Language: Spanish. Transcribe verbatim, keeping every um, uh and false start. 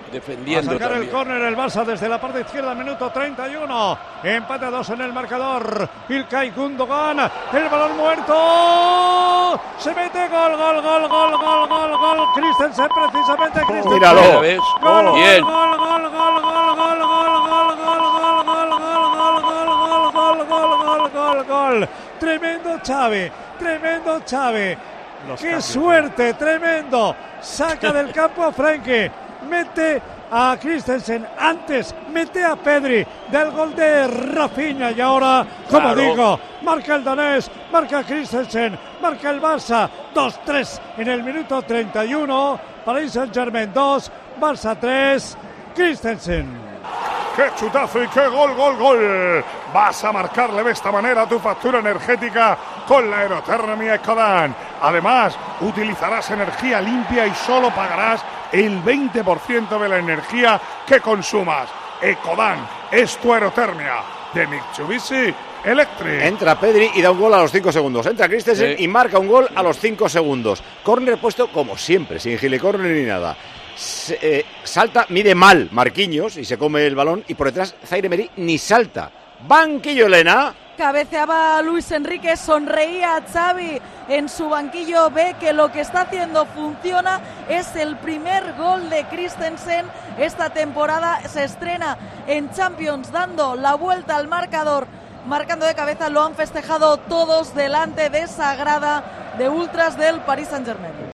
defendiendo. A sacar también el córner el Barça desde la parte izquierda, minuto treinta y uno. Empate a dos en el marcador. Ilkay Gundogan, el balón muerto. Se mete gol, gol, gol, gol, gol, gol, gol. Christensen, precisamente Christensen. Míralo. Gol, Bien. gol, gol, gol, gol, gol, gol, gol, gol, gol, gol, gol, gol, gol, gol, gol, gol. Tremendo Xavi, tremendo Xavi. Qué suerte, tremendo. Saca del campo a Frenkie. Mete a Christensen, antes mete a Pedri del gol de Rafinha y ahora, como Claro. digo, marca el danés, marca Christensen, marca el Barça, dos tres en el minuto treinta y uno, Paris Saint-Germain dos, Barça tres, Christensen. ¡Qué chutazo y qué gol, gol, gol! Vas a marcarle de esta manera tu factura energética con la aerotermia Ecodan. Además, utilizarás energía limpia y solo pagarás el veinte por ciento de la energía que consumas. Ecodan es tu aerotermia de Mitsubishi Electric. Entra Pedri y da un gol a los cinco segundos. Entra Christensen Sí. y marca un gol a los cinco segundos. Córner puesto como siempre, sin gilicórner ni nada. Se, eh, salta, mide mal Marquinhos y se come el balón. Y por detrás Zaire Emery ni salta. Banquillo, Elena. Cabeceaba Luis Enrique, sonreía Xavi en su banquillo, ve que lo que está haciendo funciona, es el primer gol de Christensen esta temporada, se estrena en Champions dando la vuelta al marcador, marcando de cabeza, lo han festejado todos delante de esa grada de ultras del Paris Saint-Germain.